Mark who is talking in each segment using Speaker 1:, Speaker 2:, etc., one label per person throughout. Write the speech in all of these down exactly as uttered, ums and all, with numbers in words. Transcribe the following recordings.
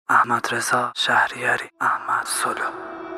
Speaker 1: احمد رضا شهریاری، احمد سولو.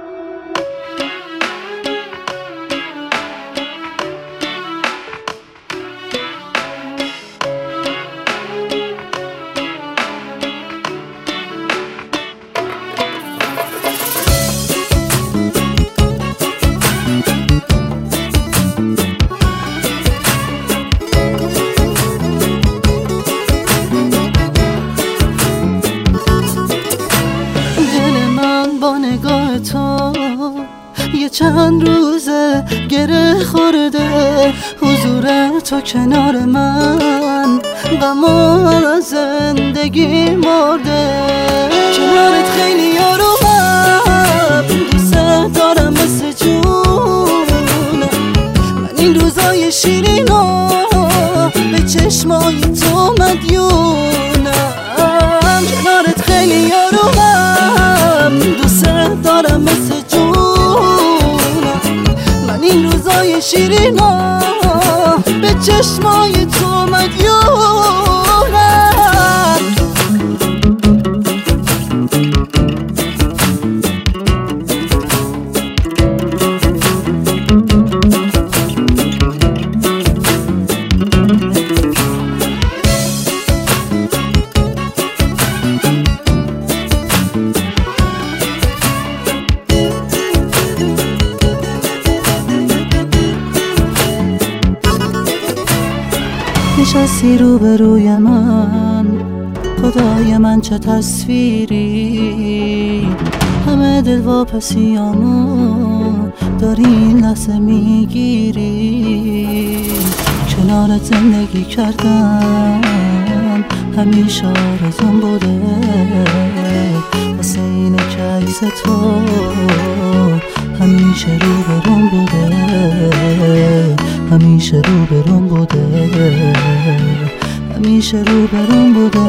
Speaker 2: با نگاه تو یه چند روزه گره خورده، حضور تو کنار من غم از زندگی مرده. کنارت خیلی یارومم، دوست دارم مثل جونم. من این روزای شیرینو به چشمای تو مدیونم. کنارت خیلی یارومم، دوست دارم مثل جونم. من این روزای شیرینا به چشمای تو مدیونم. نشستی روبروی من، خدای من چه تصویری. همه دل واپسیامو داری این لحظه میگیری. کنارت زندگی کردم همیشه آرزوم بوده، واسه اینه که عکس تو همیشه روبروم بوده، همیشه روبروم بوده، همیشه روبروم بوده.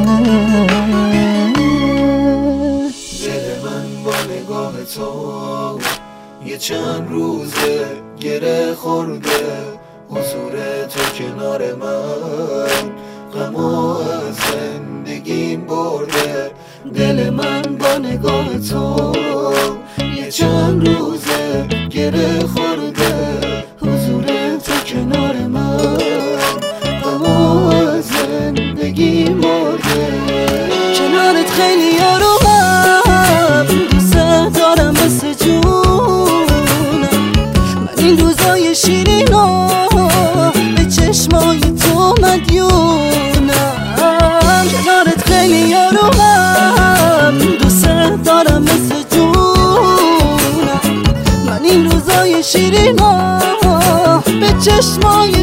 Speaker 3: دل من با نگاه تو یه چند روزه گره خورده، حضور تو کنار من غمو از زندگیم برده. دل من با نگاه تو یه چند روزه گره خورده، حضور تو کنار من غمو از زندگیم برده.
Speaker 2: کنارت خیلی یارومم، دوست دارم مثل جونم. من این روزای شیرینو به چشمای تو مدیونم. کنارت خیلی یارومم، دوست دارم مثل جونم. من این روزای شیرینو به چشمای